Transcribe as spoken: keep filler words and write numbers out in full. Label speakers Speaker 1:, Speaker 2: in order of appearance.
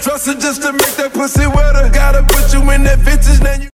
Speaker 1: dresser just to make that pussy wetter. Gotta put you in that vintage, now you